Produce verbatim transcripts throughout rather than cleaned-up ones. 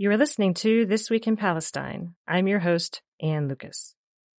You are listening to This Week in Palestine. I'm your host, Ann Lucas.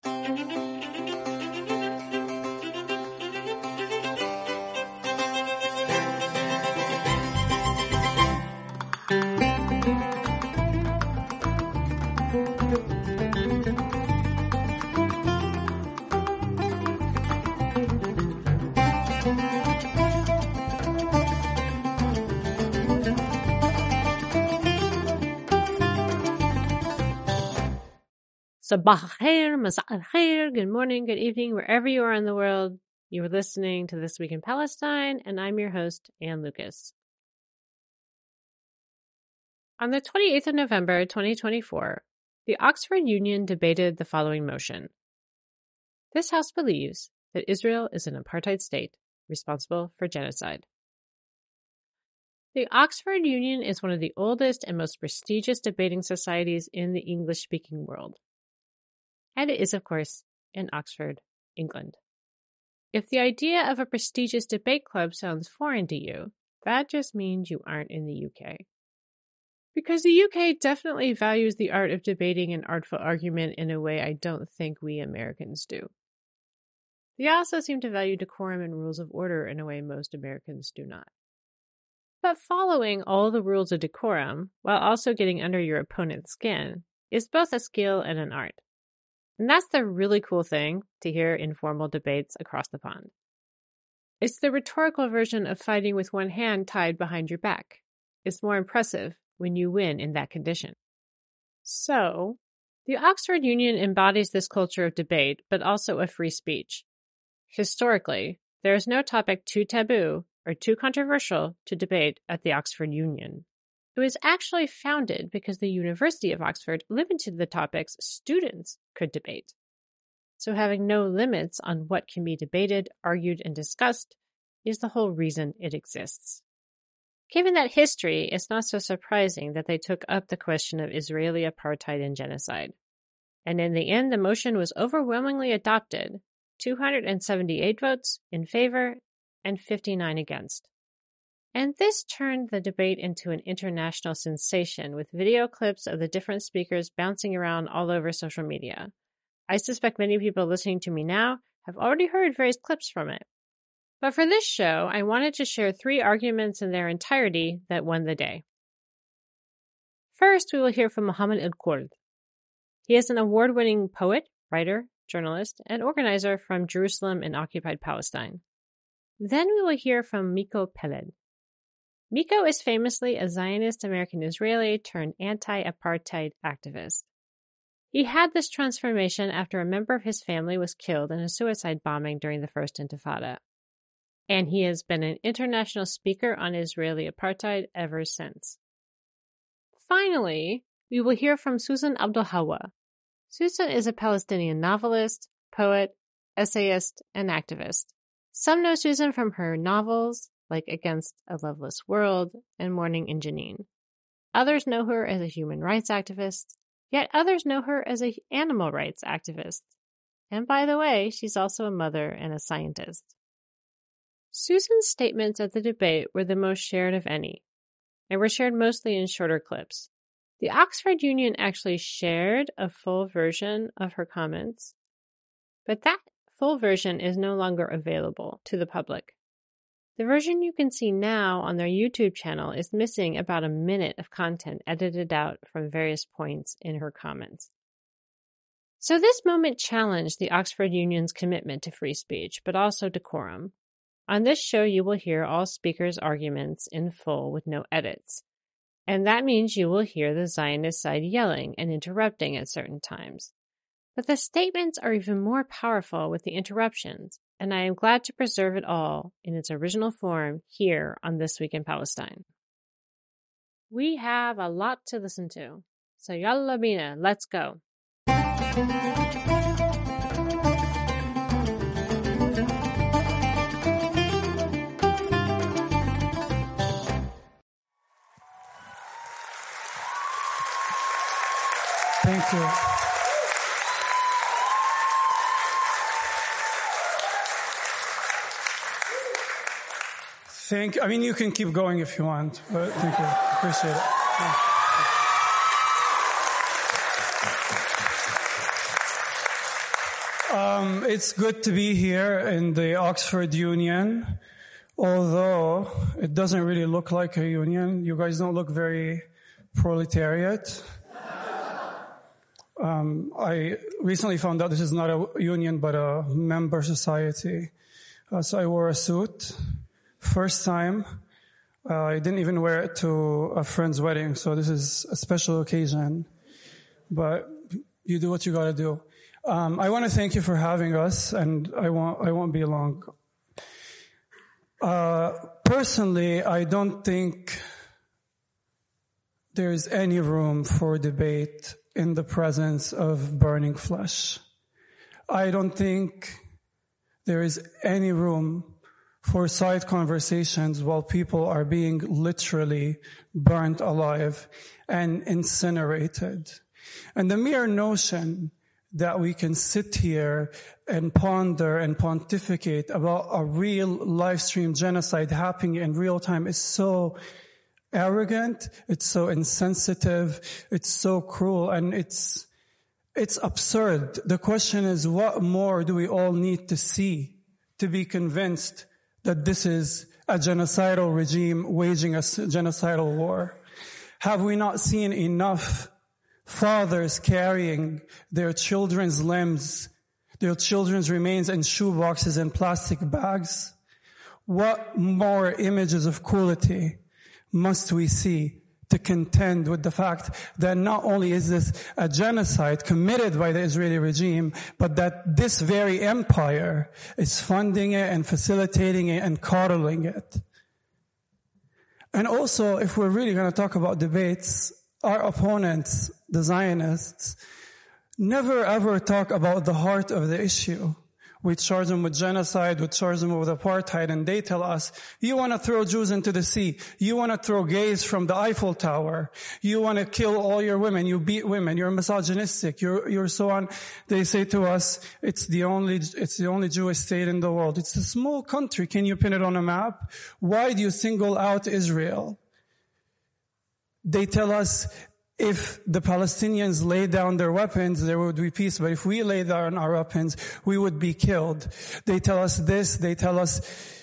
Sabah al-khair, masa al-khair, good morning, good evening, wherever you are in the world. You are listening to This Week in Palestine, and I'm your host, Ann Lucas. On the twenty-eighth of November, twenty twenty-four, the Oxford Union debated the following motion. This House believes that Israel is an apartheid state responsible for genocide. The Oxford Union is one of the oldest and most prestigious debating societies in the English-speaking world. And it is, of course, in Oxford, England. If the idea of a prestigious debate club sounds foreign to you, that just means you aren't in the U K. Because the U K definitely values the art of debating and artful argument in a way I don't think we Americans do. They also seem to value decorum and rules of order in a way most Americans do not. But following all the rules of decorum, while also getting under your opponent's skin, is both a skill and an art. And that's the really cool thing to hear in formal debates across the pond. It's the rhetorical version of fighting with one hand tied behind your back. It's more impressive when you win in that condition. So, the Oxford Union embodies this culture of debate, but also of free speech. Historically, there is no topic too taboo or too controversial to debate at the Oxford Union. It was actually founded because the University of Oxford limited the topics students could debate. So having no limits on what can be debated, argued, and discussed is the whole reason it exists. Given that history, it's not so surprising that they took up the question of Israeli apartheid and genocide. And in the end, the motion was overwhelmingly adopted, two hundred seventy-eight votes in favor and fifty-nine against. And this turned the debate into an international sensation with video clips of the different speakers bouncing around all over social media. I suspect many people listening to me now have already heard various clips from it. But for this show, I wanted to share three arguments in their entirety that won the day. First, we will hear from Mohammed El-Kurd. He is an award-winning poet, writer, journalist, and organizer from Jerusalem and occupied Palestine. Then we will hear from Miko Peled. Miko is famously a Zionist American-Israeli turned anti-apartheid activist. He had this transformation after a member of his family was killed in a suicide bombing during the First Intifada. And he has been an international speaker on Israeli apartheid ever since. Finally, we will hear from Susan Abdulhawa. Susan is a Palestinian novelist, poet, essayist, and activist. Some know Susan from her novels, like Against a Loveless World and Morning in Jenin. Others know her as a human rights activist, yet others know her as an animal rights activist. And by the way, she's also a mother and a scientist. Susan's statements at the debate were the most shared of any, and were shared mostly in shorter clips. The Oxford Union actually shared a full version of her comments, but that full version is no longer available to the public. The version you can see now on their YouTube channel is missing about a minute of content edited out from various points in her comments. So this moment challenged the Oxford Union's commitment to free speech, but also decorum. On this show, you will hear all speakers' arguments in full with no edits. And that means you will hear the Zionist side yelling and interrupting at certain times. But the statements are even more powerful with the interruptions, and I am glad to preserve it all in its original form here on This Week in Palestine. We have a lot to listen to, so yalla bina, let's go. Thank you. Thank. I mean, you can keep going if you want, but thank you. Appreciate it. Yeah. Um, it's good to be here in the Oxford Union, although it doesn't really look like a union. You guys don't look very proletariat. Um, I recently found out this is not a union, but a member society. Uh, so I wore a suit. First time. Uh, I didn't even wear it to a friend's wedding, so this is a special occasion. But you do what you gotta do. Um, I want to thank you for having us, and I won't, I won't be long. Uh, personally, I don't think there's any room for debate in the presence of burning flesh. I don't think there is any room for side conversations while people are being literally burnt alive and incinerated. And the mere notion that we can sit here and ponder and pontificate about a real live stream genocide happening in real time is so arrogant, it's so insensitive, it's so cruel, and it's it's absurd. The question is, what more do we all need to see to be convinced that this is a genocidal regime waging a genocidal war? Have we not seen enough fathers carrying their children's limbs, their children's remains in shoeboxes and plastic bags? What more images of cruelty must we see to contend with the fact that not only is this a genocide committed by the Israeli regime, but that this very empire is funding it and facilitating it and coddling it? And also, if we're really going to talk about debates, our opponents, the Zionists, never ever talk about the heart of the issue. We charge them with genocide, we charge them with apartheid, and they tell us, you want to throw Jews into the sea, you want to throw gays from the Eiffel Tower, you want to kill all your women, you beat women, you're misogynistic, you're, you're so on. They say to us, it's the only, it's the only Jewish state in the world. It's a small country. Can you pin it on a map? Why do you single out Israel? They tell us, if the Palestinians lay down their weapons, there would be peace. But if we lay down our weapons, we would be killed. They tell us this. They tell us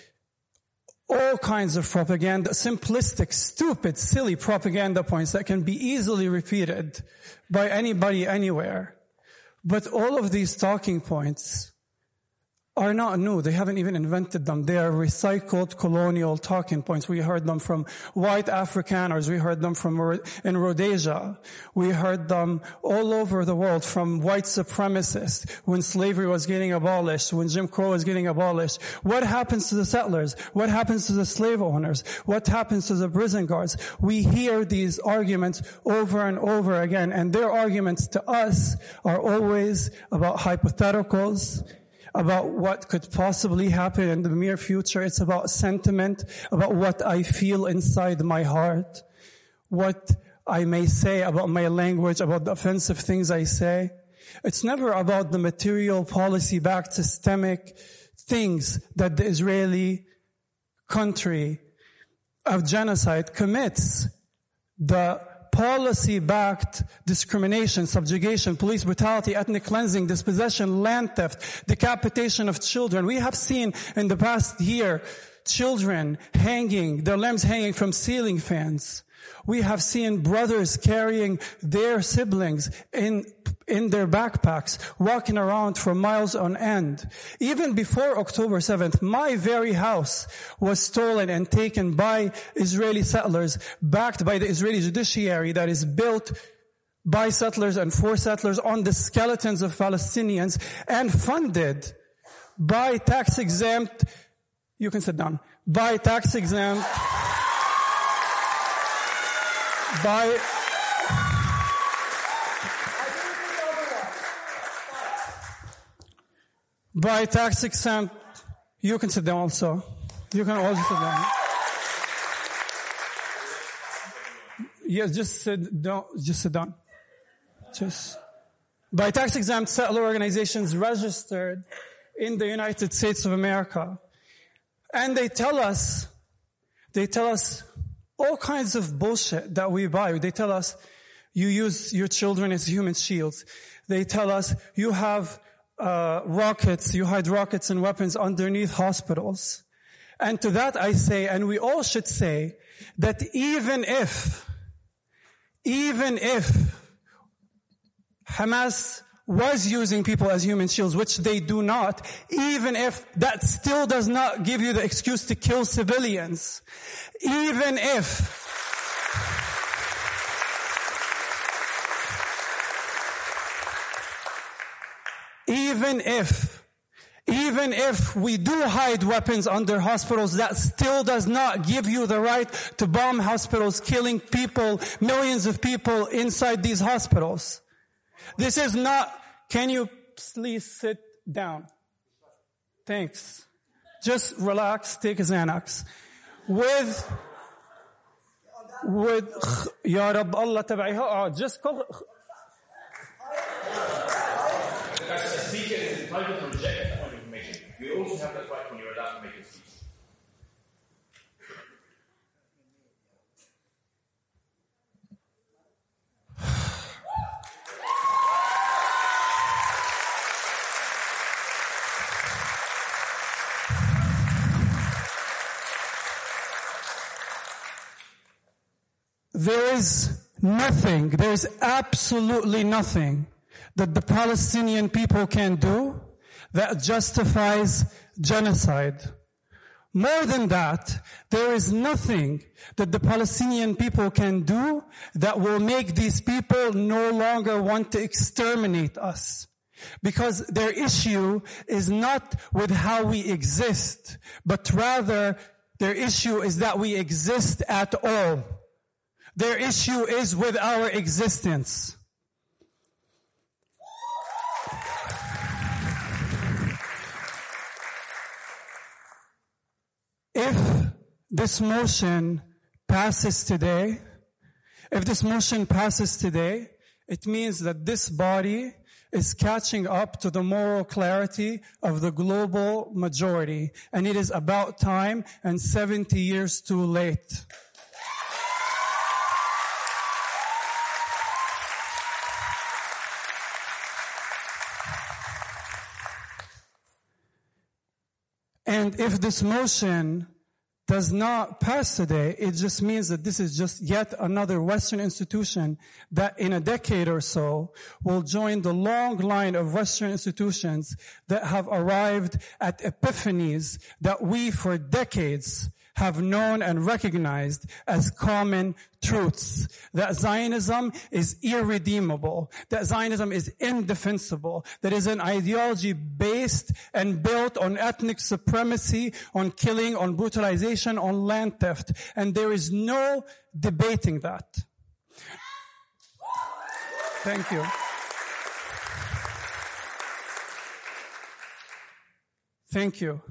all kinds of propaganda, simplistic, stupid, silly propaganda points that can be easily repeated by anybody, anywhere. But all of these talking points are not new. They haven't even invented them. They are recycled colonial talking points. We heard them from white Afrikaners. We heard them from in Rhodesia. We heard them all over the world from white supremacists when slavery was getting abolished, when Jim Crow was getting abolished. What happens to the settlers? What happens to the slave owners? What happens to the prison guards? We hear these arguments over and over again, and their arguments to us are always about hypotheticals, about what could possibly happen in the near future. It's about sentiment, about what I feel inside my heart, what I may say about my language, about the offensive things I say. It's never about the material, policy-backed, systemic things that the Israeli country of genocide commits. The policy-backed discrimination, subjugation, police brutality, ethnic cleansing, dispossession, land theft, decapitation of children. We have seen in the past year children hanging, their limbs hanging from ceiling fans. We have seen brothers carrying their siblings in in their backpacks, walking around for miles on end. Even before October seventh, my very house was stolen and taken by Israeli settlers, backed by the Israeli judiciary that is built by settlers and for settlers on the skeletons of Palestinians and funded by tax-exempt, you can sit down, by tax-exempt, by By tax exempt, you can sit down also. You can also sit down. Yes, just sit down. Just sit down. Just by tax exempt settler organizations registered in the United States of America, and they tell us, they tell us all kinds of bullshit that we buy. They tell us you use your children as human shields. They tell us you have uh, rockets, you hide rockets and weapons underneath hospitals. And to that I say, and we all should say, that even if, even if Hamas was using people as human shields, which they do not, even if that still does not give you the excuse to kill civilians, even if even if Even if we do hide weapons under hospitals, that still does not give you the right to bomb hospitals, killing people, millions of people inside these hospitals. This is not, can you please sit down? Thanks. Just relax, take a Xanax. With, with, Ya Rab Allah tabi'iha, just call. The speaker is entitled to reject that kind of information. You also have that right when you're allowed to make a speech. There is nothing, there is absolutely nothing that the Palestinian people can do that justifies genocide. More than that, there is nothing that the Palestinian people can do that will make these people no longer want to exterminate us. Because their issue is not with how we exist, but rather their issue is that we exist at all. Their issue is with our existence. If this motion passes today, if this motion passes today, it means that this body is catching up to the moral clarity of the global majority, and it is about time and seventy years too late. And if this motion does not pass today, it just means that this is just yet another Western institution that in a decade or so will join the long line of Western institutions that have arrived at epiphanies that we for decades have known and recognized as common truths. That Zionism is irredeemable. That Zionism is indefensible. That is an ideology based and built on ethnic supremacy, on killing, on brutalization, on land theft. And there is no debating that. Thank you. Thank you.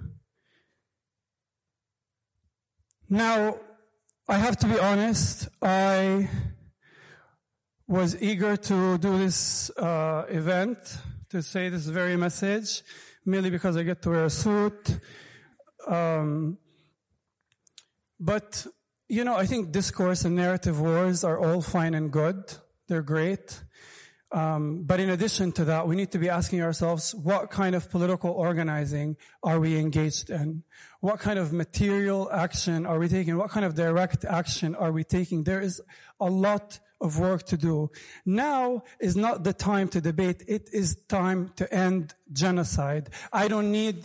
Now, I have to be honest, I was eager to do this uh, event, to say this very message, merely because I get to wear a suit. Um, but, you know, I think discourse and narrative wars are all fine and good. They're great. Um, but in addition to that, we need to be asking ourselves, what kind of political organizing are we engaged in? What kind of material action are we taking? What kind of direct action are we taking? There is a lot of work to do. Now is not the time to debate. It is time to end genocide. I don't need,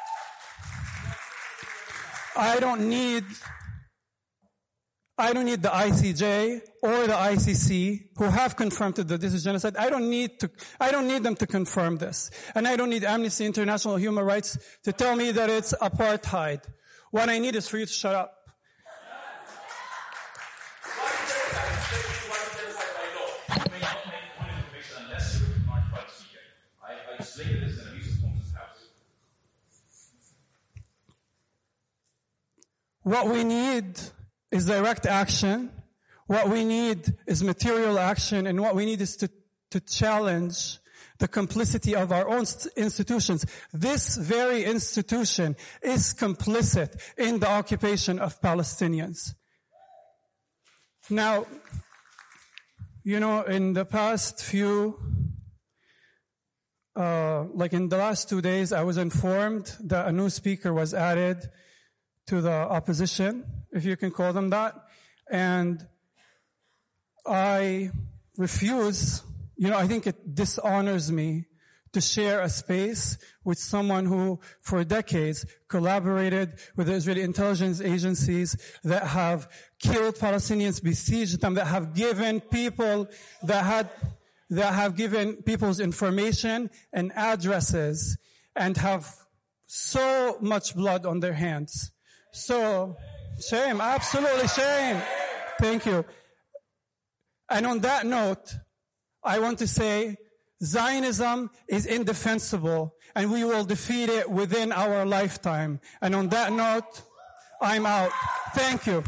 I don't need, I don't need the I C J or the I C C who have confirmed that this is genocide. I don't need to, I don't need them to confirm this. And I don't need Amnesty International Human Rights to tell me that it's apartheid. What I need is for you to shut up. What we need is direct action. What we need is material action, and what we need is to, to challenge the complicity of our own institutions. This very institution is complicit in the occupation of Palestinians. Now, you know, in the past few uh, like in the last two days, I was informed that a new speaker was added to the opposition, if you can call them that. And I refuse, you know, I think it dishonors me to share a space with someone who, for decades, collaborated with the Israeli intelligence agencies that have killed Palestinians, besieged them, that have given people, that had, that have given people's information and addresses, and have so much blood on their hands. So, shame, absolutely shame. Thank you. And on that note, I want to say, Zionism is indefensible, and we will defeat it within our lifetime. And on that note, I'm out. Thank you.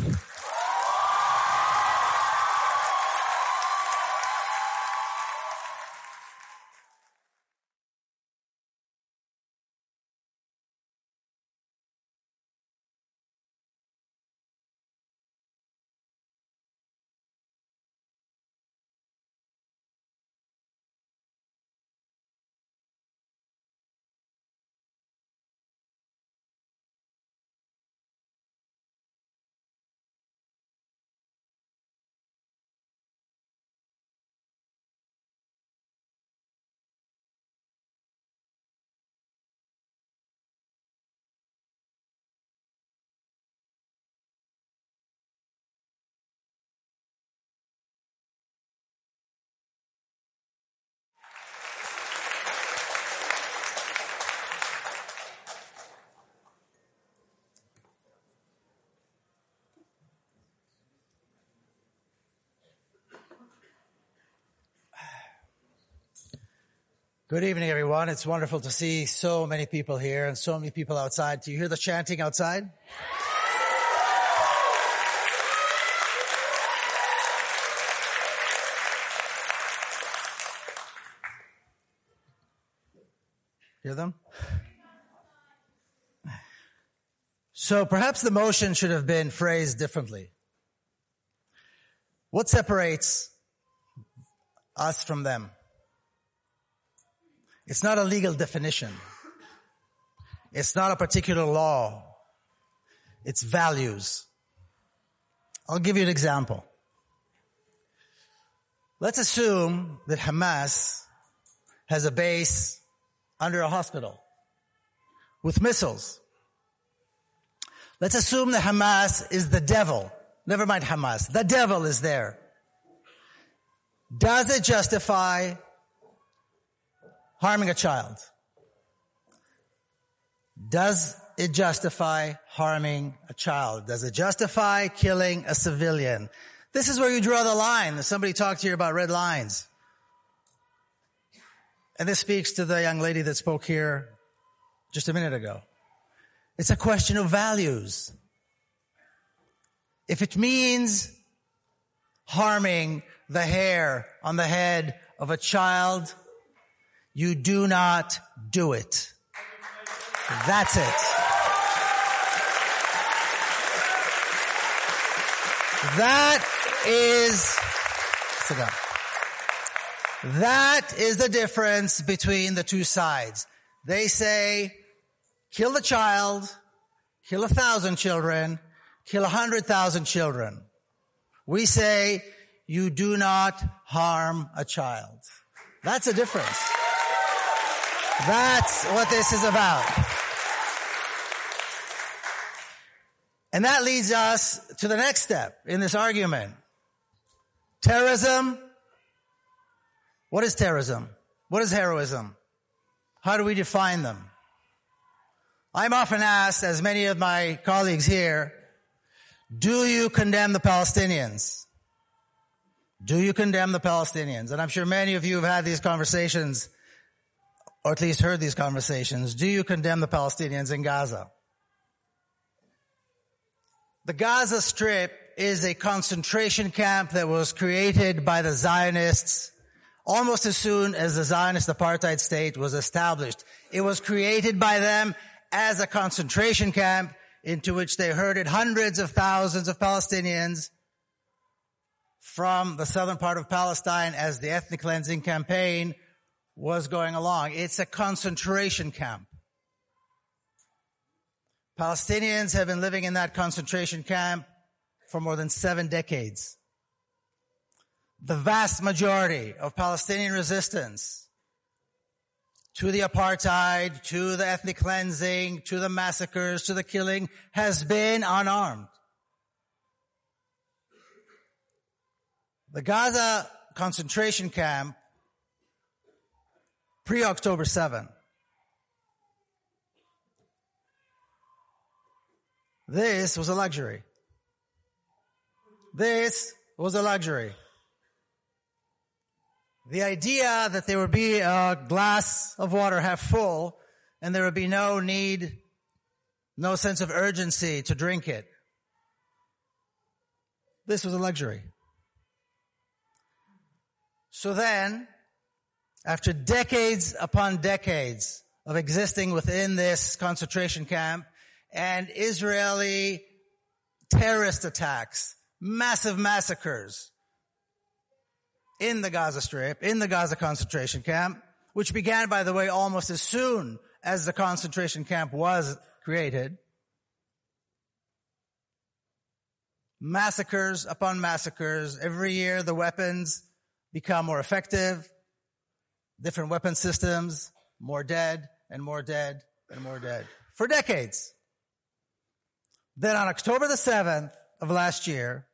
Good evening, everyone. It's wonderful to see so many people here and so many people outside. Do you hear the chanting outside? Hear them? So perhaps the motion should have been phrased differently. What separates us from them? It's not a legal definition. It's not a particular law. It's values. I'll give you an example. Let's assume that Hamas has a base under a hospital with missiles. Let's assume that Hamas is the devil. Never mind Hamas. The devil is there. Does it justify harming a child? Does it justify harming a child? Does it justify killing a civilian? This is where you draw the line. Somebody talked here about red lines. And this speaks to the young lady that spoke here just a minute ago. It's a question of values. If it means harming the hair on the head of a child, you do not do it. That's it. That is, sit down. That is the difference between the two sides. They say, kill the child, kill a thousand children, kill a hundred thousand children. We say, you do not harm a child. That's a difference. That's what this is about. And that leads us to the next step in this argument. Terrorism. What is terrorism? What is heroism? How do we define them? I'm often asked, as many of my colleagues here, do you condemn the Palestinians? Do you condemn the Palestinians? And I'm sure many of you have had these conversations, or at least heard these conversations. Do you condemn the Palestinians in Gaza? The Gaza Strip is a concentration camp that was created by the Zionists almost as soon as the Zionist apartheid state was established. It was created by them as a concentration camp into which they herded hundreds of thousands of Palestinians from the southern part of Palestine as the ethnic cleansing campaign was going along. It's a concentration camp. Palestinians have been living in that concentration camp for more than seven decades. The vast majority of Palestinian resistance to the apartheid, to the ethnic cleansing, to the massacres, to the killing has been unarmed. The Gaza concentration camp, pre-October seventh, this was a luxury. This was a luxury. The idea that there would be a glass of water half full and there would be no need, no sense of urgency to drink it. This was a luxury. So then, after decades upon decades of existing within this concentration camp and Israeli terrorist attacks, massive massacres in the Gaza Strip, in the Gaza concentration camp, which began, by the way, almost as soon as the concentration camp was created. Massacres upon massacres. Every year the weapons become more effective. Different weapon systems, more dead and more dead and more dead. For decades. Then on October the seventh of last year,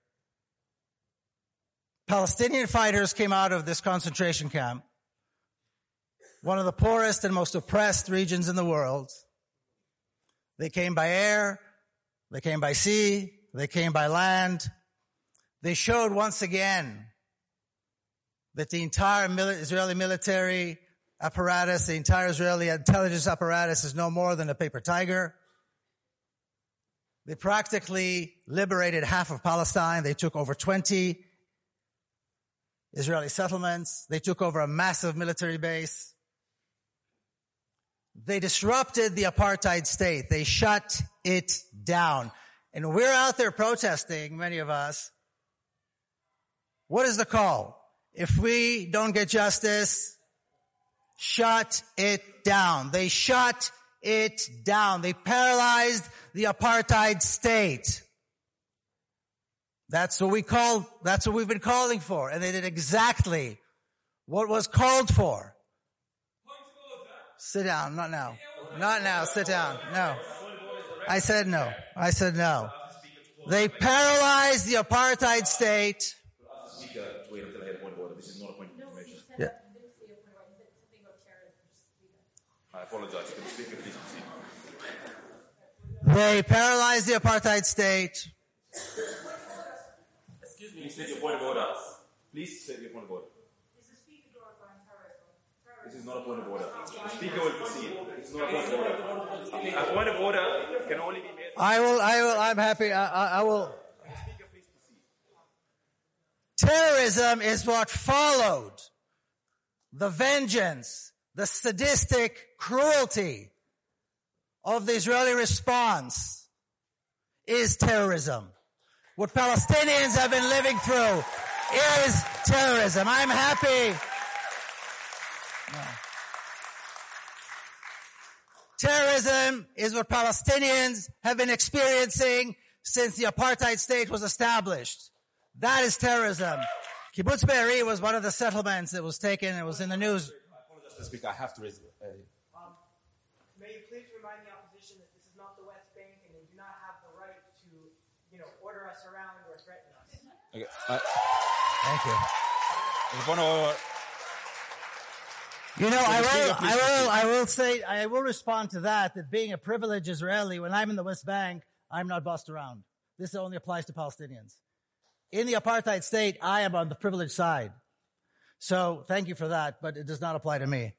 Palestinian fighters came out of this concentration camp, one of the poorest and most oppressed regions in the world. They came by air, they came by sea, they came by land. They showed once again that the entire Israeli military apparatus, the entire Israeli intelligence apparatus is no more than a paper tiger. They practically liberated half of Palestine. They took over twenty Israeli settlements. They took over a massive military base. They disrupted the apartheid state. They shut it down. And we're out there protesting, many of us. What is the call? If we don't get justice, shut it down. They shut it down. They paralyzed the apartheid state. That's what we called, that's what we've been calling for. And they did exactly what was called for. Sit down, not now. Not now, sit down. No. I said no. I said no. They paralyzed the apartheid state. Yeah. I apologize. Can the speaker please proceed? They paralyzed the apartheid state. Excuse me. Please state your point of order. Please state your point of order. This is not a point of order. The speaker will proceed. It's not a point of order. A point of order can only be made. I will, I will, I'm happy. I, I, I will. Speaker, please proceed. Terrorism is what followed the vengeance, the sadistic cruelty of the Israeli response is terrorism. What Palestinians have been living through is terrorism. I'm happy. No. Terrorism is what Palestinians have been experiencing since the apartheid state was established. That is terrorism. Kibbutz Be'eri was one of the settlements that was taken. It was in the news. I apologize to speak. I have to raise it. Uh, um, may you please remind the opposition that this is not the West Bank and they do not have the right to, you know, order us around or threaten us. okay. Uh, Thank you. the point of, You know, I the speaker, will, please I will, proceed. I will say, I will respond to that, that being a privileged Israeli, when I'm in the West Bank, I'm not bossed around. This only applies to Palestinians. In the apartheid state, I am on the privileged side. So thank you for that, but it does not apply to me.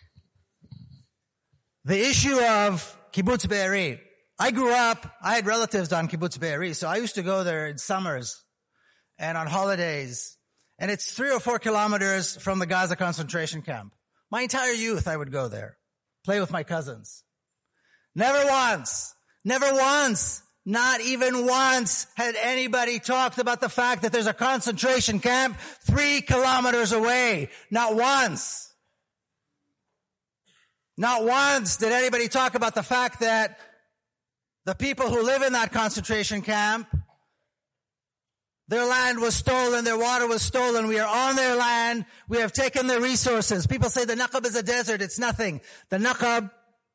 The issue of Kibbutz Be'eri. I grew up, I had relatives on Kibbutz Be'eri, so I used to go there in summers and on holidays. And it's three or four kilometers from the Gaza concentration camp. My entire youth, I would go there, play with my cousins. Never once, never once, not even once had anybody talked about the fact that there's a concentration camp three kilometers away. Not once. Not once did anybody talk about the fact that the people who live in that concentration camp, their land was stolen, their water was stolen. We are on their land. We have taken their resources. People say the Naqab is a desert. It's nothing. The Naqab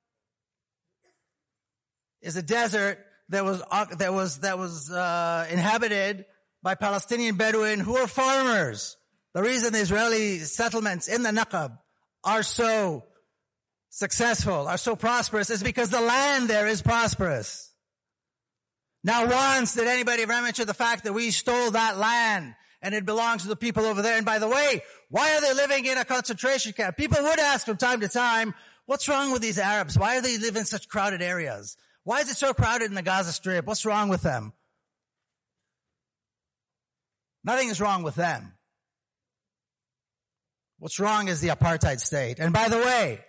is a desert that was that was that was uh, inhabited by Palestinian Bedouin who are farmers. The reason the Israeli settlements in the Naqab are so successful, are so prosperous, is because the land there is prosperous. Not once did anybody ever mention the fact that we stole that land and it belongs to the people over there. And by the way, why are they living in a concentration camp? People would ask from time to time, what's wrong with these Arabs? Why do they live in such crowded areas? Why is it so crowded in the Gaza Strip? What's wrong with them? Nothing is wrong with them. What's wrong is the apartheid state. And by the way,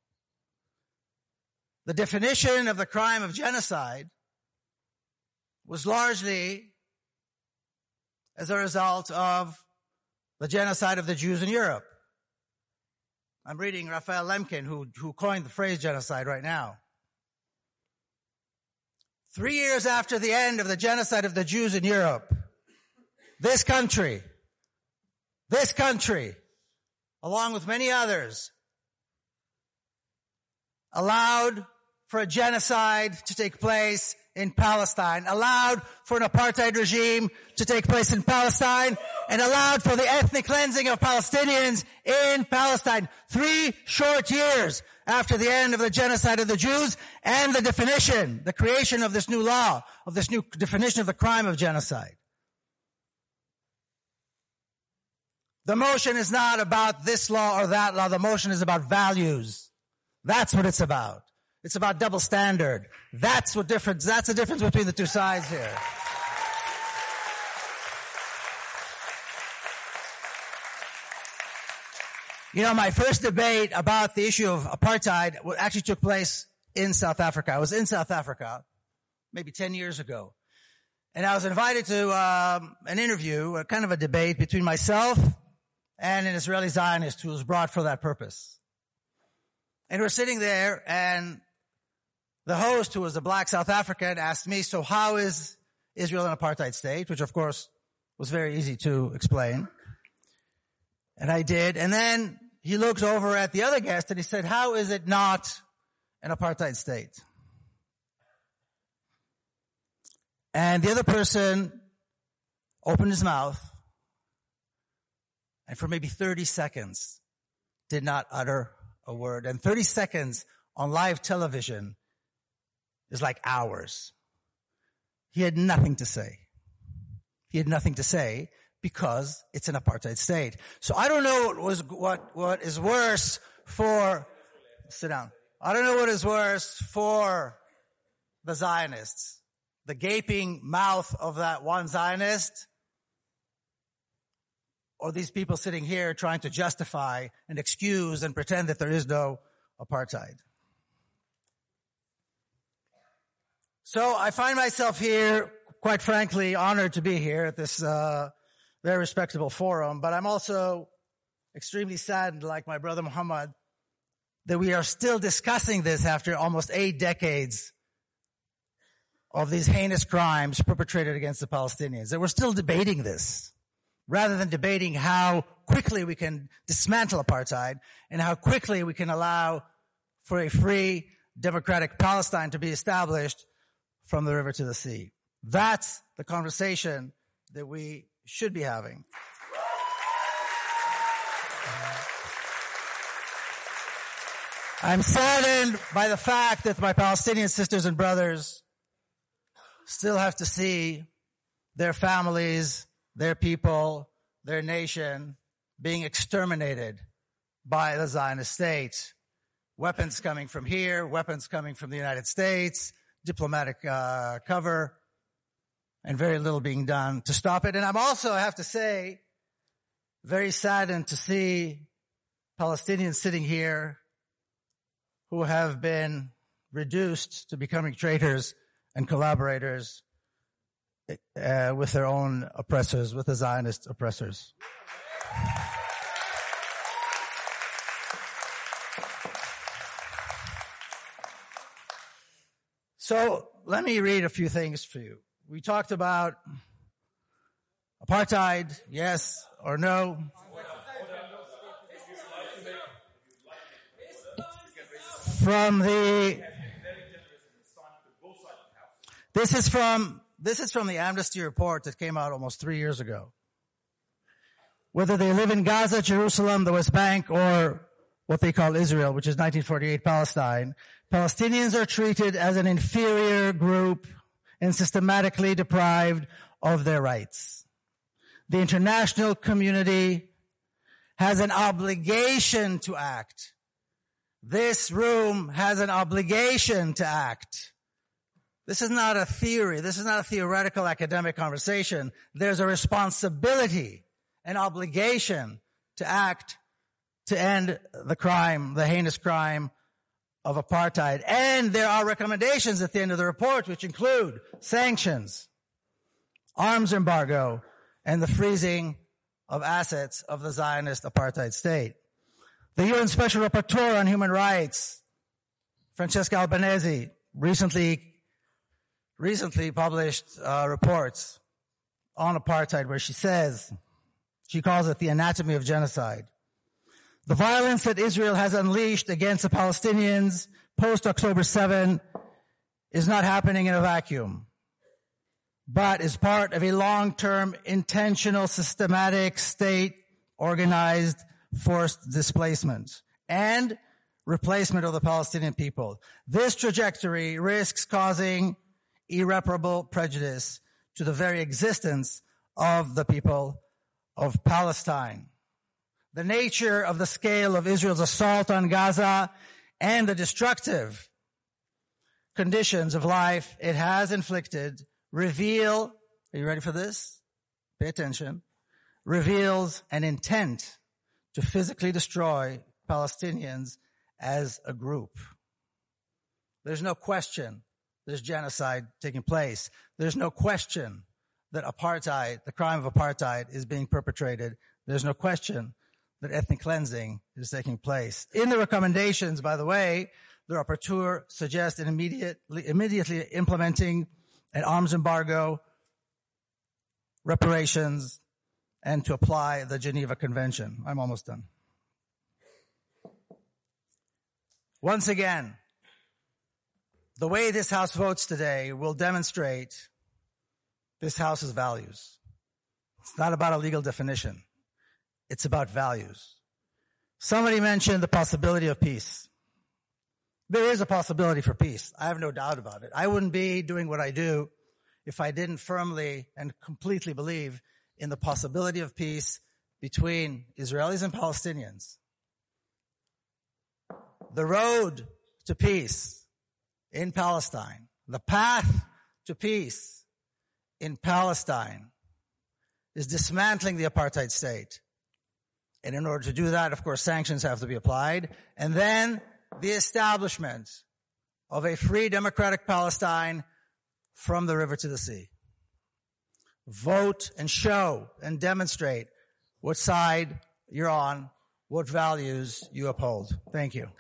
the definition of the crime of genocide was largely as a result of the genocide of the Jews in Europe. I'm reading Raphael Lemkin, who, who coined the phrase genocide right now. Three years after the end of the genocide of the Jews in Europe, this country, this country, along with many others, allowed for a genocide to take place in Palestine, allowed for an apartheid regime to take place in Palestine, and allowed for the ethnic cleansing of Palestinians in Palestine. Three short years after the end of the genocide of the Jews and the definition, the creation of this new law, of this new definition of the crime of genocide. The motion is not about this law or that law. The motion is about values. That's what it's about. It's about double standard. That's what difference, that's the difference between the two sides here. You know, my first debate about the issue of apartheid actually took place in South Africa. I was in South Africa maybe ten years ago. And I was invited to um, an interview, a kind of a debate between myself and an Israeli Zionist who was brought for that purpose. And we're sitting there, and the host, who was a black South African, asked me, so how is Israel an apartheid state? Which, of course, was very easy to explain. And I did. And then he looked over at the other guest and he said, how is it not an apartheid state? And the other person opened his mouth and for maybe thirty seconds did not utter a word. And thirty seconds on live television is like hours. He had nothing to say. He had nothing to say because it's an apartheid state. So I don't know what was what what is worse for sit down. I don't know what is worse for the Zionists. The gaping mouth of that one Zionist, or these people sitting here trying to justify and excuse and pretend that there is no apartheid. So I find myself here, quite frankly, honored to be here at this uh very respectable forum, but I'm also extremely saddened, like my brother Muhammad, that we are still discussing this after almost eight decades of these heinous crimes perpetrated against the Palestinians. That we're still debating this, rather than debating how quickly we can dismantle apartheid and how quickly we can allow for a free, democratic Palestine to be established from the river to the sea. That's the conversation that we should be having. I'm saddened by the fact that my Palestinian sisters and brothers still have to see their families, their people, their nation being exterminated by the Zionist state. Weapons coming from here, weapons coming from the United States, diplomatic uh, cover, and very little being done to stop it. And I'm also, I have to say, very saddened to see Palestinians sitting here who have been reduced to becoming traitors and collaborators uh, with their own oppressors, with the Zionist oppressors. So let me read a few things for you. We talked about apartheid, yes or no. From the, this is from, this is from the Amnesty report that came out almost three years ago. Whether they live in Gaza, Jerusalem, the West Bank, or what they call Israel, which is nineteen forty-eight Palestine, Palestinians are treated as an inferior group and systematically deprived of their rights. The international community has an obligation to act. This room has an obligation to act. This is not a theory. This is not a theoretical academic conversation. There's a responsibility, an obligation to act to end the crime, the heinous crime of apartheid. And there are recommendations at the end of the report which include sanctions, arms embargo, and the freezing of assets of the Zionist apartheid state. The U N Special Rapporteur on Human Rights, Francesca Albanese, recently recently published uh, reports on apartheid where she says, she calls it the anatomy of genocide. The violence that Israel has unleashed against the Palestinians post-October seventh is not happening in a vacuum, but is part of a long-term, intentional, systematic, state-organized forced displacement and replacement of the Palestinian people. This trajectory risks causing irreparable prejudice to the very existence of the people of Palestine. The nature of the scale of Israel's assault on Gaza and the destructive conditions of life it has inflicted reveal, are you ready for this? Pay attention. Reveals an intent to physically destroy Palestinians as a group. There's no question there's genocide taking place. There's no question that apartheid, the crime of apartheid, is being perpetrated. There's no question that ethnic cleansing is taking place. In the recommendations, by the way, the rapporteur suggests an immediately, immediately implementing an arms embargo, reparations, and to apply the Geneva Convention. I'm almost done. Once again, the way this House votes today will demonstrate this House's values. It's not about a legal definition. It's about values. Somebody mentioned the possibility of peace. There is a possibility for peace. I have no doubt about it. I wouldn't be doing what I do if I didn't firmly and completely believe in the possibility of peace between Israelis and Palestinians. The road to peace in Palestine, the path to peace in Palestine, is dismantling the apartheid state. And in order to do that, of course, sanctions have to be applied. And then the establishment of a free democratic Palestine from the river to the sea. Vote and show and demonstrate what side you're on, what values you uphold. Thank you.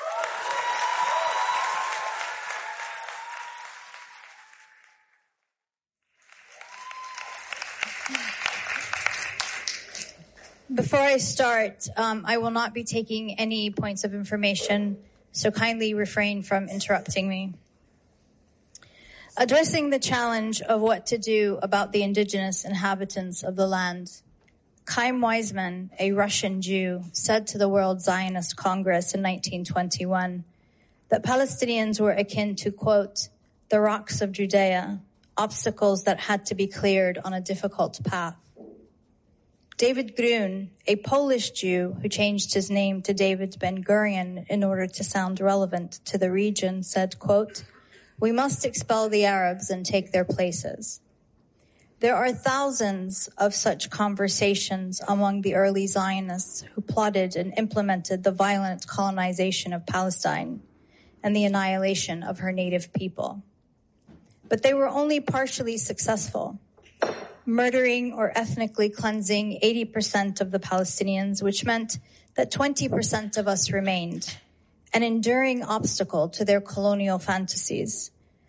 Before I start, um, I will not be taking any points of information, so kindly refrain from interrupting me. Addressing the challenge of what to do about the indigenous inhabitants of the land, Chaim Weizmann, a Russian Jew, said to the World Zionist Congress in nineteen twenty-one that Palestinians were akin to, quote, the rocks of Judea, obstacles that had to be cleared on a difficult path. David Grun, a Polish Jew who changed his name to David Ben-Gurion in order to sound relevant to the region, said, quote, we must expel the Arabs and take their places. There are thousands of such conversations among the early Zionists who plotted and implemented the violent colonization of Palestine and the annihilation of her native people. But they were only partially successful, murdering or ethnically cleansing eighty percent of the Palestinians, which meant that twenty percent of us remained, an enduring obstacle to their colonial fantasies,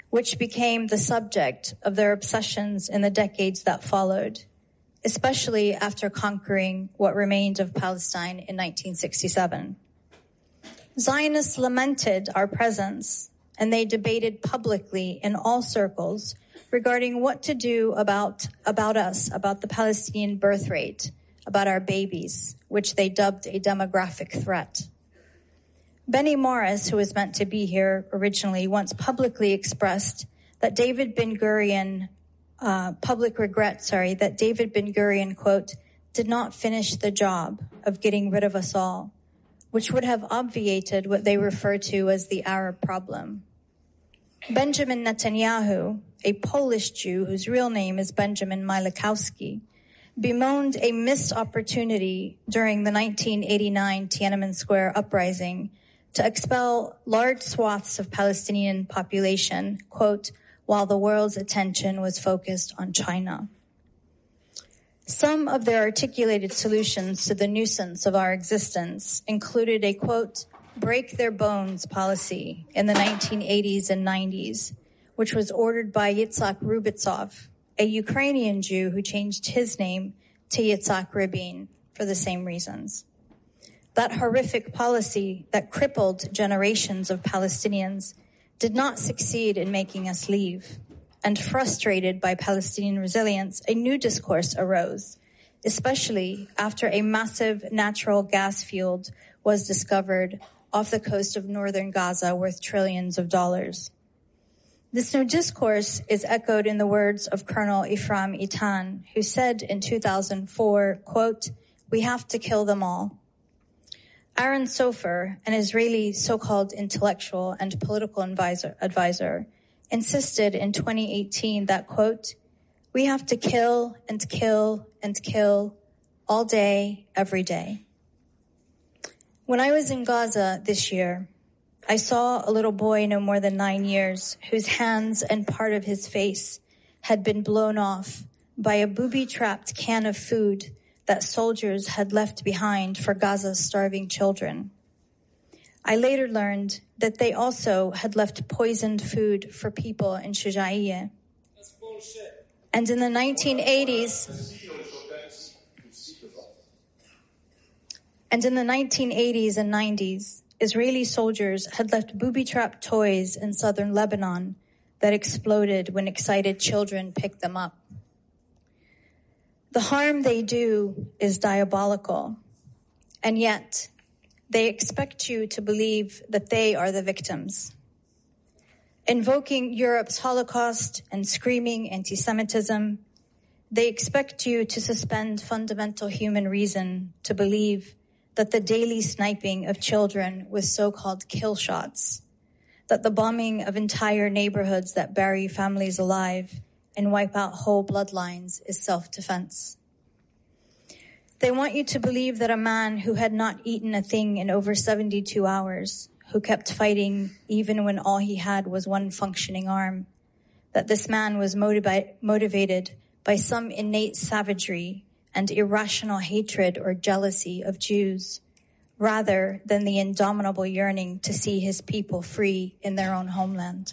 which became the subject of their obsessions in the decades that followed, especially after conquering what remained of Palestine in nineteen sixty-seven. Zionists lamented our presence, and they debated publicly in all circles regarding what to do about, about us, about the Palestinian birth rate, about our babies, which they dubbed a demographic threat. Benny Morris, who was meant to be here originally, once publicly expressed that David Ben-Gurion, uh, public regret, sorry, that David Ben-Gurion, quote, did not finish the job of getting rid of us all, which would have obviated what they refer to as the Arab problem. Benjamin Netanyahu, a Polish Jew whose real name is Benjamin Mielikowski, bemoaned a missed opportunity during the nineteen eighty-nine Tiananmen Square uprising to expel large swaths of Palestinian population, quote, while the world's attention was focused on China. Some of their articulated solutions to the nuisance of our existence included a, quote, break their bones policy in the nineteen eighties and nineties, which was ordered by Yitzhak Rubitsov, a Ukrainian Jew who changed his name to Yitzhak Rabin for the same reasons. That horrific policy that crippled generations of Palestinians did not succeed in making us leave. And frustrated by Palestinian resilience, a new discourse arose, especially after a massive natural gas field was discovered off the coast of northern Gaza worth trillions of dollars. This new discourse is echoed in the words of Colonel Ephraim Itan, who said in two thousand four, quote, we have to kill them all. Aaron Sofer, an Israeli so-called intellectual and political advisor, advisor, insisted in twenty eighteen that, quote, we have to kill and kill and kill all day, every day. When I was in Gaza this year, I saw a little boy no more than nine years whose hands and part of his face had been blown off by a booby-trapped can of food that soldiers had left behind for Gaza's starving children. I later learned that they also had left poisoned food for people in Shujaiya. That's bullshit. And in the nineteen eighties, and in the nineteen eighties and nineties, Israeli soldiers had left booby-trapped toys in southern Lebanon that exploded when excited children picked them up. The harm they do is diabolical, and yet they expect you to believe that they are the victims. Invoking Europe's Holocaust and screaming anti-Semitism, they expect you to suspend fundamental human reason to believe that the daily sniping of children with so-called kill shots, that the bombing of entire neighborhoods that bury families alive and wipe out whole bloodlines is self-defense. They want you to believe that a man who had not eaten a thing in over seventy-two hours, who kept fighting even when all he had was one functioning arm, that this man was motivi- motivated by some innate savagery and irrational hatred or jealousy of Jews, rather than the indomitable yearning to see his people free in their own homeland.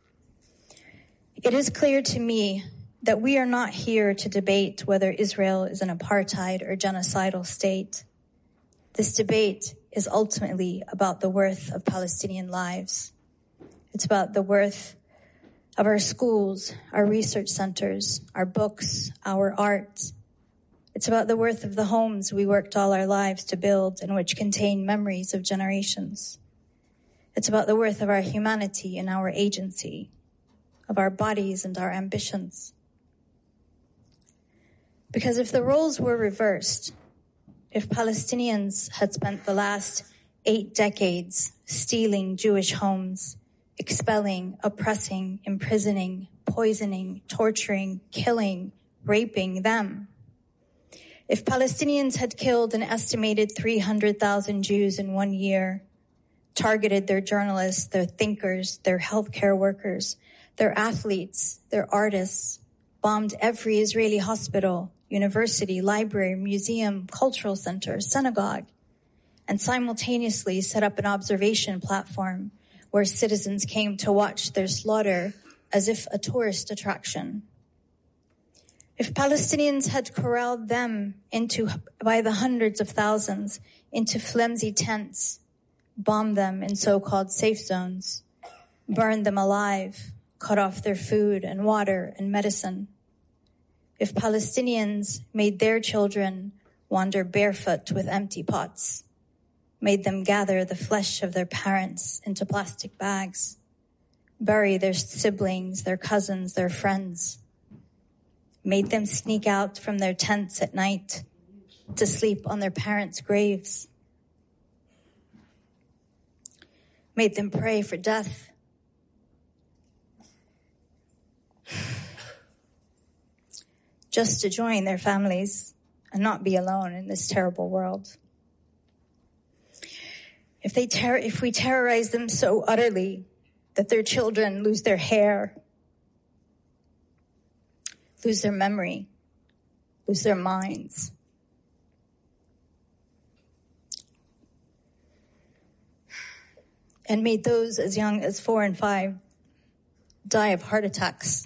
It is clear to me that we are not here to debate whether Israel is an apartheid or genocidal state. This debate is ultimately about the worth of Palestinian lives. It's about the worth of our schools, our research centers, our books, our art. It's about the worth of the homes we worked all our lives to build and which contain memories of generations. It's about the worth of our humanity and our agency, of our bodies and our ambitions. Because if the roles were reversed, if Palestinians had spent the last eight decades stealing Jewish homes, expelling, oppressing, imprisoning, poisoning, torturing, killing, raping them, if Palestinians had killed an estimated three hundred thousand Jews in one year, targeted their journalists, their thinkers, their healthcare workers, their athletes, their artists, bombed every Israeli hospital, university, library, museum, cultural center, synagogue, and simultaneously set up an observation platform where citizens came to watch their slaughter as if a tourist attraction. If Palestinians had corralled them into, by the hundreds of thousands, into flimsy tents, bombed them in so-called safe zones, burned them alive, cut off their food and water and medicine. If Palestinians made their children wander barefoot with empty pots, made them gather the flesh of their parents into plastic bags, bury their siblings, their cousins, their friends, made them sneak out from their tents at night to sleep on their parents' graves, made them pray for death, just to join their families and not be alone in this terrible world. If they ter- if we terrorize them so utterly that their children lose their hair, lose their memory, lose their minds, and made those as young as four and five die of heart attacks,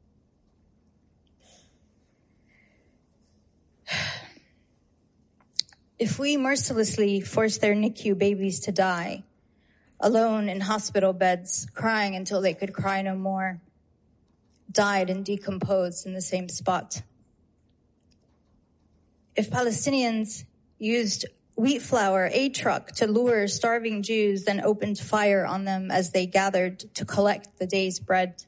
if we mercilessly force their N I C U babies to die, alone in hospital beds, crying until they could cry no more, died and decomposed in the same spot. If Palestinians used wheat flour, a truck, to lure starving Jews, then opened fire on them as they gathered to collect the day's bread.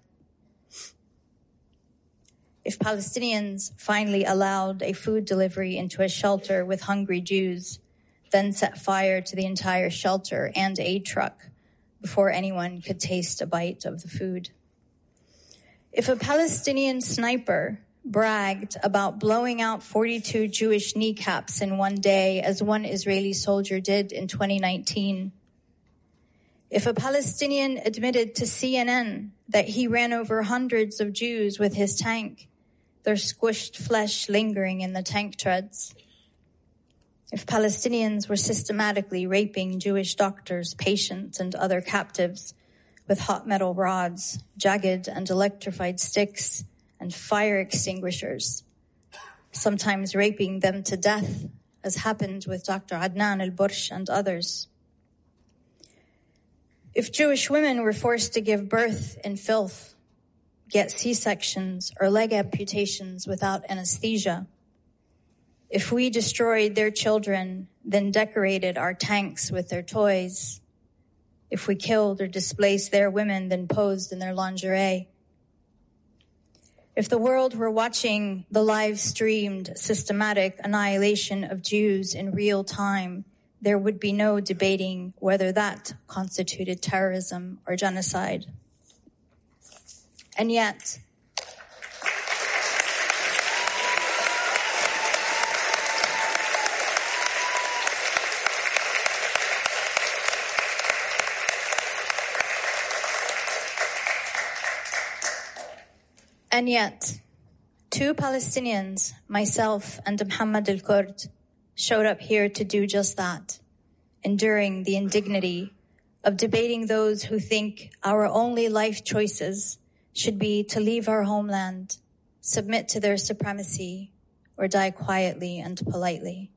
If Palestinians finally allowed a food delivery into a shelter with hungry Jews, then set fire to the entire shelter and aid truck before anyone could taste a bite of the food. If a Palestinian sniper bragged about blowing out forty-two Jewish kneecaps in one day, as one Israeli soldier did in twenty nineteen, if a Palestinian admitted to C N N that he ran over hundreds of Jews with his tank, their squished flesh lingering in the tank treads, if Palestinians were systematically raping Jewish doctors, patients, and other captives with hot metal rods, jagged and electrified sticks, and fire extinguishers, sometimes raping them to death, as happened with Doctor Adnan al-Bursh and others. If Jewish women were forced to give birth in filth, get C-sections or leg amputations without anesthesia, if we destroyed their children, then decorated our tanks with their toys, if we killed or displaced their women, then posed in their lingerie, if the world were watching the live-streamed systematic annihilation of Jews in real time, there would be no debating whether that constituted terrorism or genocide. And yet, And yet, two Palestinians, myself and Muhammad al-Kurd, showed up here to do just that, enduring the indignity of debating those who think our only life choices should be to leave our homeland, submit to their supremacy, or die quietly and politely.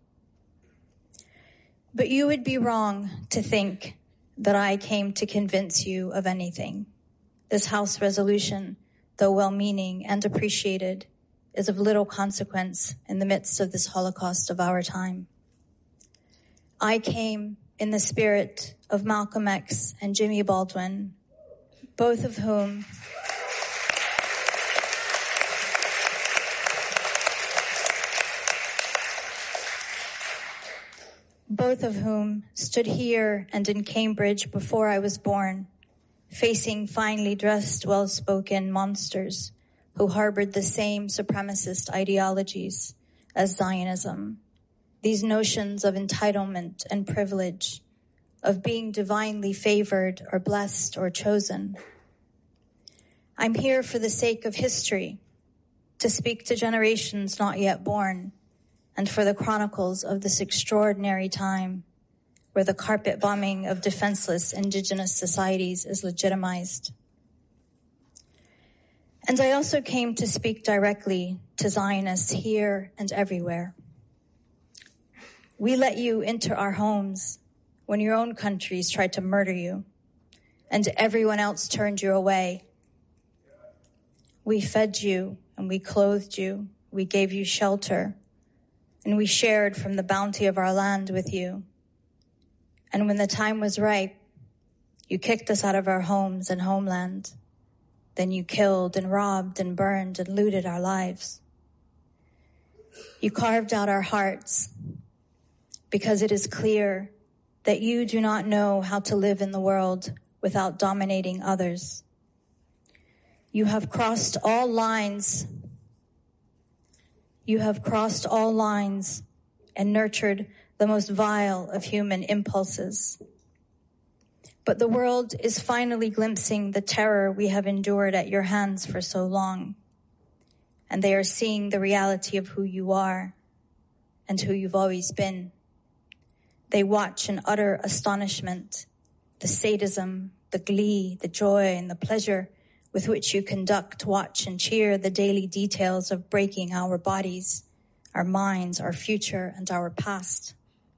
But you would be wrong to think that I came to convince you of anything. This House resolution, though well-meaning and appreciated, is of little consequence in the midst of this Holocaust of our time. I came in the spirit of Malcolm X and Jimmy Baldwin, both of whom both of whom stood here and in Cambridge before I was born, facing finely dressed, well-spoken monsters who harbored the same supremacist ideologies as Zionism, these notions of entitlement and privilege, of being divinely favored or blessed or chosen. I'm here for the sake of history, to speak to generations not yet born, and for the chronicles of this extraordinary time where the carpet bombing of defenseless indigenous societies is legitimized. And I also came to speak directly to Zionists here and everywhere. We let you into our homes when your own countries tried to murder you and everyone else turned you away. We fed you and we clothed you. We gave you shelter and we shared from the bounty of our land with you. And when the time was ripe, you kicked us out of our homes and homeland. Then you killed and robbed and burned and looted our lives. You carved out our hearts because it is clear that you do not know how to live in the world without dominating others. You have crossed all lines. You have crossed all lines and nurtured the most vile of human impulses. But the world is finally glimpsing the terror we have endured at your hands for so long. And they are seeing the reality of who you are and who you've always been. They watch in utter astonishment the sadism, the glee, the joy, and the pleasure with which you conduct, watch, and cheer the daily details of breaking our bodies, our minds, our future, and our past.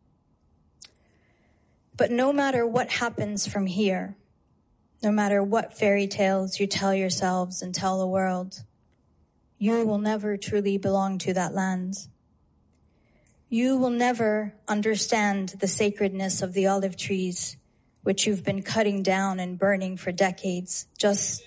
But no matter what happens from here, no matter what fairy tales you tell yourselves and tell the world, you will never truly belong to that land. You will never understand the sacredness of the olive trees, which you've been cutting down and burning for decades. Just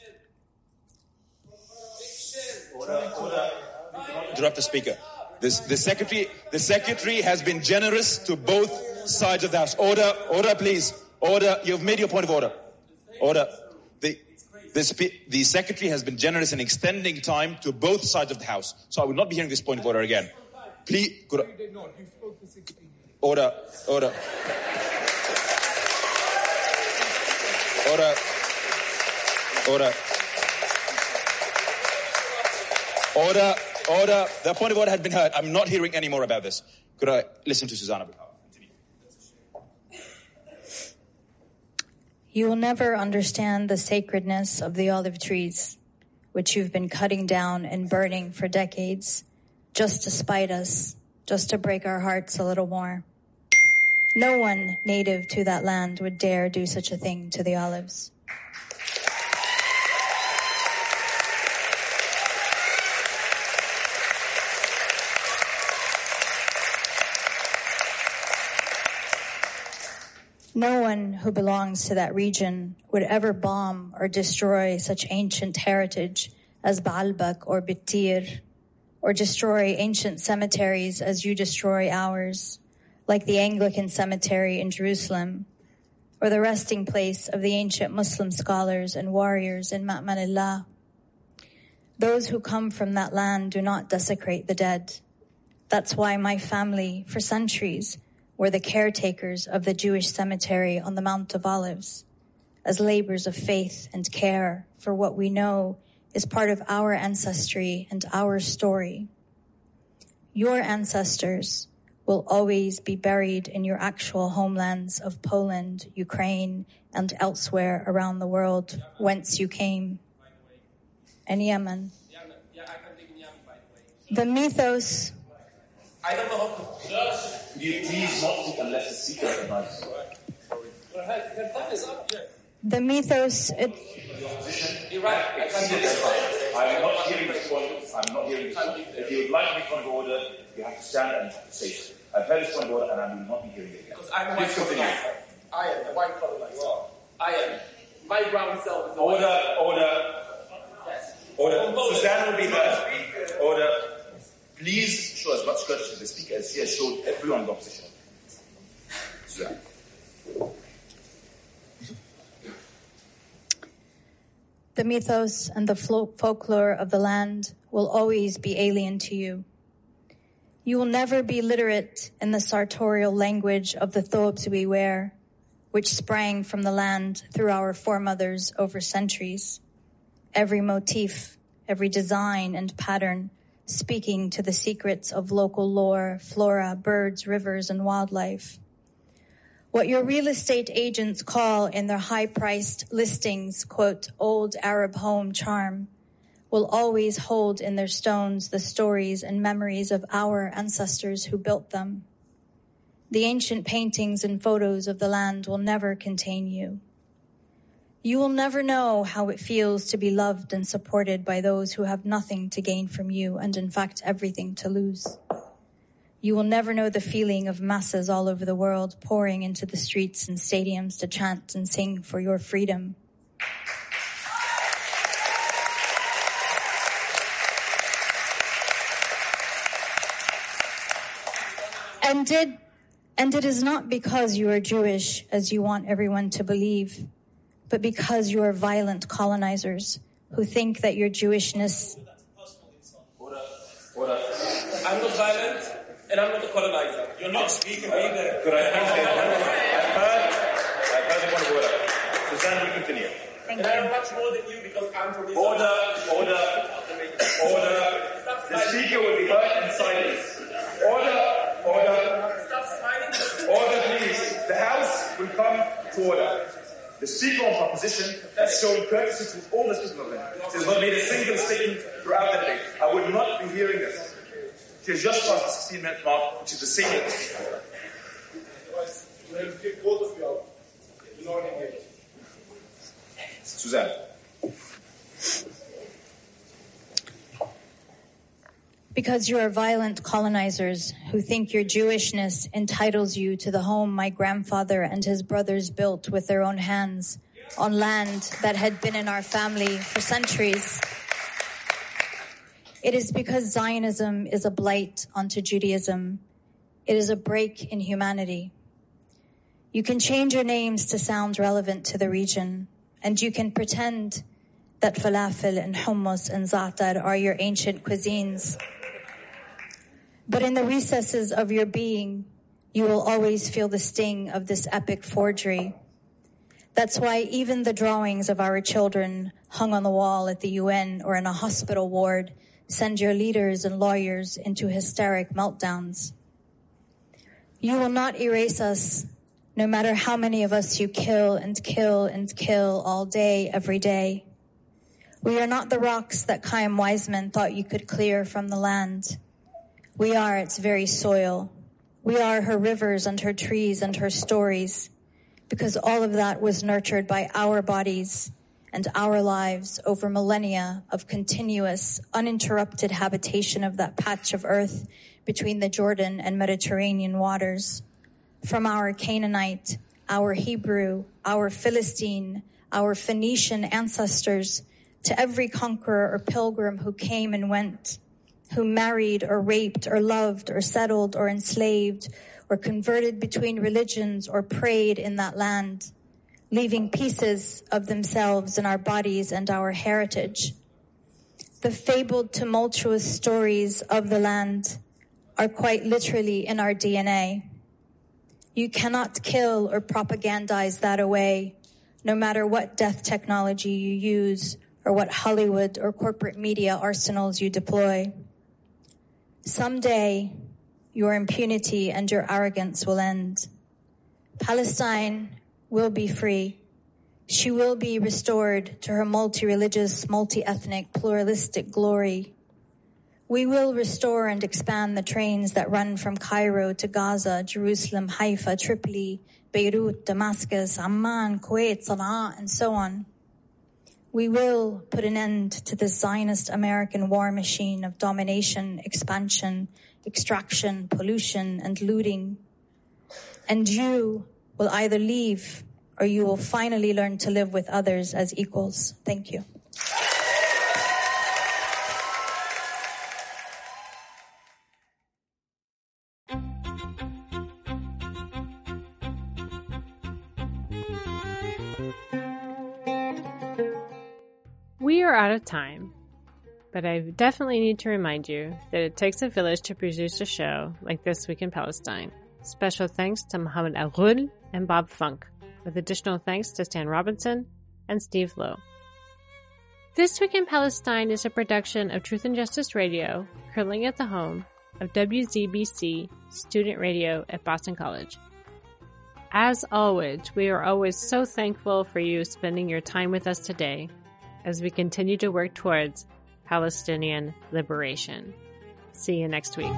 Order, order. Interrupt the speaker. This, the secretary, the secretary has been generous to both sides of the house. Order, order, please. Order. You've made your point of order. Order. The, the, spe- the secretary has been generous in extending time to both sides of the house. So I will not be hearing this point of order again. Please. Could I, order. Order. Order. Order. Order. Order. The point of order had been heard. I'm not hearing any more about this. Could I listen to Susanna? You will never understand the sacredness of the olive trees, which you've been cutting down and burning for decades, just to spite us, just to break our hearts a little more. No one native to that land would dare do such a thing to the olives. No one who belongs to that region would ever bomb or destroy such ancient heritage as Baalbek or Bittir, or destroy ancient cemeteries as you destroy ours, like the Anglican cemetery in Jerusalem, or the resting place of the ancient Muslim scholars and warriors in Ma'manillah. Those who come from that land do not desecrate the dead. That's why my family, for centuries, were the caretakers of the Jewish cemetery on the Mount of Olives, as labors of faith and care for what we know is part of our ancestry and our story. Your ancestors will always be buried in your actual homelands of Poland, Ukraine, and elsewhere around the world whence you came, and Yemen. The mythos... I don't know how to... Could you please not speak unless the speaker advises? The mythos... It, You're right. I'm not hearing this point. I'm not hearing this point. If you would like me to point of order, you have to stand and you have to say so. I've heard this point of order and I will not be hearing it again. Because I'm a white colonizer. I am a white colonizer. I am. My brown self is a Order, white order. Yes. Order. Suzanne will be heard. Order. Please show as much courtesy to the speaker as she has showed everyone in the opposition. Suzanne. The mythos and the folklore of the land will always be alien to you. You will never be literate in the sartorial language of the thobes we wear, which sprang from the land through our foremothers over centuries. Every motif, every design and pattern speaking to the secrets of local lore, flora, birds, rivers, and wildlife. What your real estate agents call in their high-priced listings, quote, old Arab home charm, will always hold in their stones the stories and memories of our ancestors who built them. The ancient paintings and photos of the land will never contain you. You will never know how it feels to be loved and supported by those who have nothing to gain from you and, in fact, everything to lose. You will never know the feeling of masses all over the world pouring into the streets and stadiums to chant and sing for your freedom. And did, and it is not because you are Jewish, as you want everyone to believe, but because you are violent colonizers who think that your Jewishness... Order, order. I'm not violent, and I'm not a colonizer. You're not speaking either. Could I please get I've heard, I've heard the point of order. Suzanne, you continue. Thank and you. I am much more than you because I'm from this... Order, order, order. The speaker will be heard in silence. Order, order. Stop smiling. Order, please. The House will come to order. The Speaker on proposition has shown courtesy to all the speakers of them. She has not made a single statement throughout the debate. I would not be hearing this. She has just passed the sixteen minute mark, which is the same. Suzanne. Because you are violent colonizers who think your Jewishness entitles you to the home my grandfather and his brothers built with their own hands on land that had been in our family for centuries. It is because Zionism is a blight onto Judaism. It is a break in humanity. You can change your names to sound relevant to the region, and you can pretend that falafel and hummus and za'atar are your ancient cuisines. But in the recesses of your being, you will always feel the sting of this epic forgery. That's why even the drawings of our children hung on the wall at the U N or in a hospital ward send your leaders and lawyers into hysteric meltdowns. You will not erase us, no matter how many of us you kill and kill and kill all day, every day. We are not the rocks that Chaim Weizmann thought you could clear from the land. We are its very soil. We are her rivers and her trees and her stories, because all of that was nurtured by our bodies and our lives over millennia of continuous, uninterrupted habitation of that patch of earth between the Jordan and Mediterranean waters. From our Canaanite, our Hebrew, our Philistine, our Phoenician ancestors, to every conqueror or pilgrim who came and went, who married or raped or loved or settled or enslaved or converted between religions or prayed in that land, leaving pieces of themselves in our bodies and our heritage. The fabled, tumultuous stories of the land are quite literally in our D N A. You cannot kill or propagandize that away, no matter what death technology you use or what Hollywood or corporate media arsenals you deploy. Someday, your impunity and your arrogance will end. Palestine will be free. She will be restored to her multi-religious, multi-ethnic, pluralistic glory. We will restore and expand the trains that run from Cairo to Gaza, Jerusalem, Haifa, Tripoli, Beirut, Damascus, Amman, Kuwait, Sana'a, and so on. We will put an end to the Zionist American war machine of domination, expansion, extraction, pollution, and looting. And you will either leave or you will finally learn to live with others as equals. Thank you. We are out of time, but I definitely need to remind you that it takes a village to produce a show like This Week in Palestine. Special thanks to Mohammed Al-Ghul and Bob Funk, with additional thanks to Stan Robinson and Steve Lowe. This Week in Palestine is a production of Truth and Justice Radio, curling at the home of W Z B C Student Radio at Boston College. As always, we are always so thankful for you spending your time with us today as we continue to work towards Palestinian liberation. See you next week.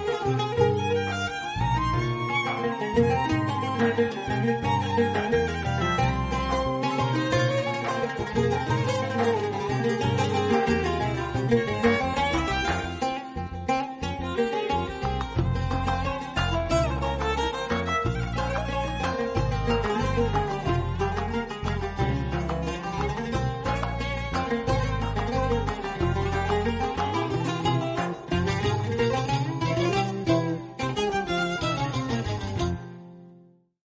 Thank you.